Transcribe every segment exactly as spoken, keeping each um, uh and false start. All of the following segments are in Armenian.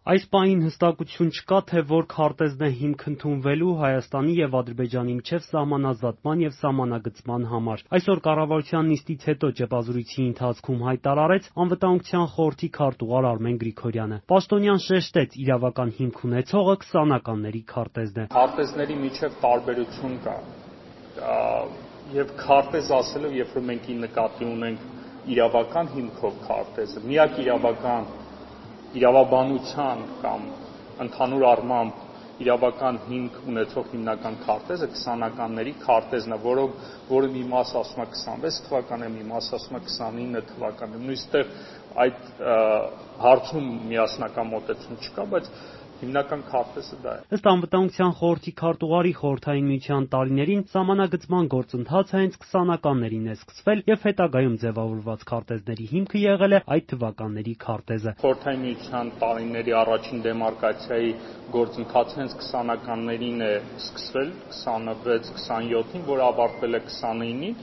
Այս պահին հստակություն չկա, թե որ քարտեզն է հիմք ընդունվելու Հայաստանի եւ Ադրբեջանի միջև սահմանազատման եւ սահմանագծման համար։ Այսօր կառավարության նիստից հետո ճեպազրույցի ընթացքում հայտարարեց Անվտանգության խորհրդի քարտուղար Արմեն Գրիգորյանը։ Պաշտոնյան շեշտեց, իրավական հիմք ունեցողը քսանականների քարտեզն է։ Քարտեզների միջև տարբերություն կա։ Եվ քարտեզ ասելով, երբ որ մենք նկատի ունենք իրավական հիմքով քարտեզը, միակ իրավական իրավաբանության կամ ընդհանուր առմամբ իրավական հիմք ունեցող հիմնական քարտեզը քսանականների քարտեզն է, որը որը մի մասը ասում է քսանվեց թվականը, մի մասը ասում է քսանինը թվականը։ Նույնիսկ այդ հարցում միասնական մոտեցում չկա, բայց հիմնական քարտեզը դա է։ Ըստ Անվտանգության խորհրդի քարտուղարի, Խորհրդային Միության տարիներին սահմանագծման գործընթացը հենց քսանականներին է սկսվել եւ հետագայում ձևավորված քարտեզների հիմքը եղել է այդ թվականների քարտեզը։ Խորհրդային Միության տարիների առաջին դեմարկացիայի գործընթացը հենց քսանականներին է սկսվել, քսանվեց քսանյոթին, որը ավարտվել է քսանինին,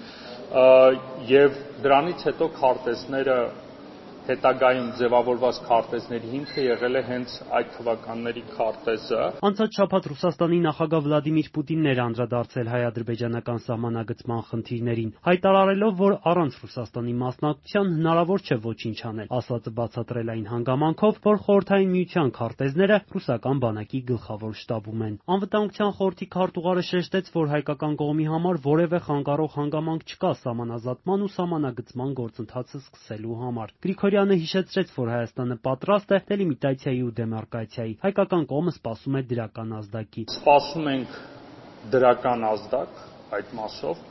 եւ դրանից հետո քարտեզները հետագայում ձևավորված քարտեզների հիմքը եղել է հենց այդ թվականների քարտեզը։ Անցած շաբաթ Ռուսաստանի նախագահ Վլադիմիր Պուտինն էր անդրադարձել հայ-ադրբեջանական սահմանագծման խնդիրներին, հայտարարելով, որ առանց Ռուսաստանի մասնակցության հնարավոր չէ ոչինչ անել, ասվածը բացատրել այն հանգամանքով, որ Խորհրդային Միության քարտեզները ռուսական բանակի գլխավոր շտաբում են։ Անվտանգության խորհրդի քարտուղարը շեշտեց, որ հայկական կողմի համար որևէ խանգարող հանգամանք չկա սահմանազատման ու սահմանագծման գործընթացը սկսելու համար։ Գրիգորյանը հիշեցրեց, որ Հայաստանը պատրաստ է դելիմիտացիայի ու դեմարկացիայի։ Հայկական կողմը սպասում է դրական ազդակի։ Սպասում ենք դրական ազդակ այդ մասով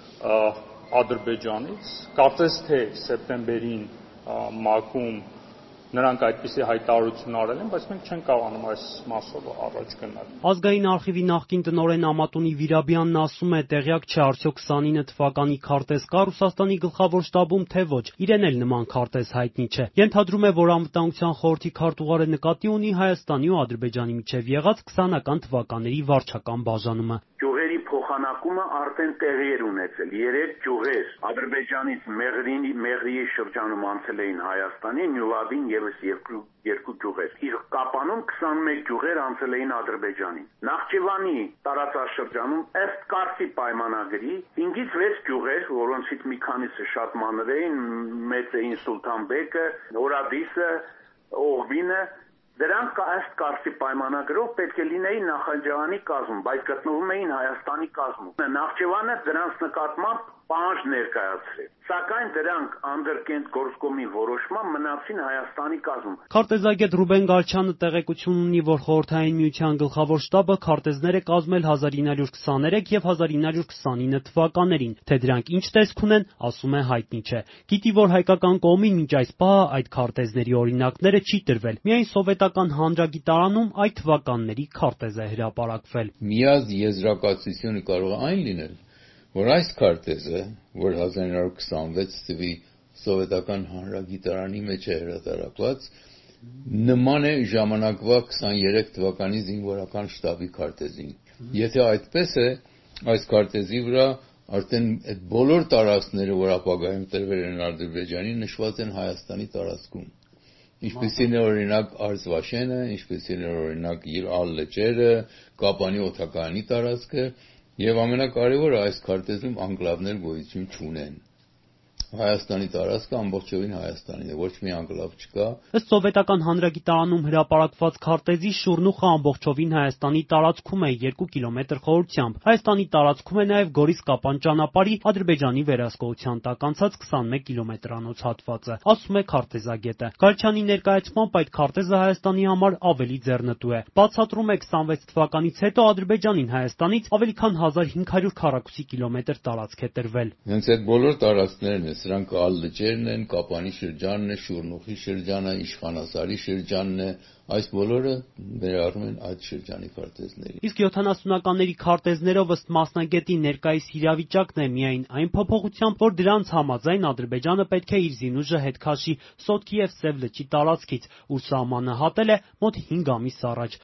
Ադրբեջանից։ Կարծես թե սեպտեմբերին ՄԱԿ-ում նրանք այդպիսի հայտարարություն արել են, բայց մենք չենք կարողանում այս մասով առաջ գնալ։ Ազգային արխիվի նախկին տնօրեն Ամատունի Վիրաբյանն ասում է, տեղյակ չէ արդյոք քսանինը թվականի քարտեզ կա Ռուսաստանի գլխավոր շտաբում, թե ոչ։ Իրեն էլ նման քարտեզ հայտնի չէ։ Ենթադրում է, որ Անվտանգության խորհրդի քարտուղարը նկատի ունի Հայաստանի ու Ադրբեջանի միջև եղած քսանական թվականների վարչական բաժանումը։ Գյուղերի փոխանակումը արդեն տեղի էր ունեցել։ Երեք գյուղեր Ադրբեջանից Մեղրինի Մեղրիի շրջանում անցել էին Հայաստանի, Նյուվադին եւս երկու երկու գյուղեր։ Իր Կապանում քսանմեկ գյուղեր անցել էին Ադրբեջանին։ Նախճիվանի տարածաշրջանում ըստ Կարսի պայմանագրի հինգից վեց գյուղեր, որոնցից մի քանիսը շատ մանր էին, մեծ էին Սուլթանբեկը, Հորադիսը, Օղբինը, դրանք ըստ Կարսի պայմանագրով պետք է լինեին Նախաճևանի կազմում, բայց գտնվում էին Հայաստանի կազմում։ Նախճևանը դրանց նկատմամբ պահանջ ներկայացրել, սակայն դրանք անդրկենտ գործկոմի որոշման մնացին Հայաստանի կազմում։ Քարտեզագետ Ռուբեն Գալչյանը տեղեկություն ունի, որ Խորհրդային Միության գլխավոր շտաբը քարտեզներ է կազմել հազար ինը հարյուր քսաներեք եւ հազար ինը հարյուր քսանինը թվականներին, թե դրանք ինչ տեսք ունեն, ասում է հայտնի չէ։ Գիտի, որ հայկական կողմին մինչ այս պահը այդ քարտեզների օրինակները չի տրվել։ Միայն սովետական հանրագիտարանում այդ թվականների քարտեզ է հրապարակվել։ Միած եզրակացությունը կարող է այն լինել, որ այս քարտեզը, որ հազար ինը հարյուր քսանվեց թվականի սովետական հանրագիտարանի մեջ է հրատարակված, նման է ժամանակվա քսաներեք թվականի զինվորական շտաբի քարտեզին։ Եթե այդպես է, այս քարտեզի վրա արդեն այդ բոլոր տարածքները, որ ապագայում տրվել են Ադրբեջանի, նշված են Հայաստանի տարածքում։ Ինչպիսին է օրինակ Արցվաշենը, ինչպիսին է օրինակ Ալ լճերը, Կապանի օդակայանի տարածքը, եւ ամենակարևորը այս քարտեզում անկլավներ գոյություն չունեն։ Հայաստանի տարածքը ամբողջովին Հայաստանին է, ոչ մի անկլավ չկա։ Ըստ սովետական հանրագիտարանում հրապարակված քարտեզի շուրնուխը ամբողջովին Հայաստանի տարածքում է երկու կիլոմետր խորությամբ։ Հայաստանի տարածքում է նաև Գորիս-Կապան ճանապարհի Ադրբեջանի վերահսկողության տակ անցած քսանմեկ կիլոմետրանոց հատվածը, ասում է քարտեզագետը։ Գալչյանի ներկայացմամբ այդ քարտեզը Հայաստանի համար ավելի ձեռնտու է։ Բացատրում է քսանվեց թվականից հետո Ադրբեջանին Հայաստանից ավելի քան հազար հինգ հարյուր քառակուսի կիլոմետր տարածք է տրվել։ Հենց այդ բոլոր տարածքներն է, սրանք Ալ լճերն են, Կապանի շրջանն է, Շուրնուխի շրջանը, Իշխանասարի շրջանն է, այս բոլորը ներառում են այդ շրջանի քարտեզների։ Իսկ յոթանասունականների քարտեզներով ըստ մասնագետի ներկայիս իրավիճակն է միայն այն փոփոխությամբ, որ դրանց համաձայն Ադրբեջանը պետք է իր զինուժը հետ քաշի Սոտքի եւ Սև լճի տարածքից, ուր սահմանը հատել է մոտ հինգ ամիս առաջ։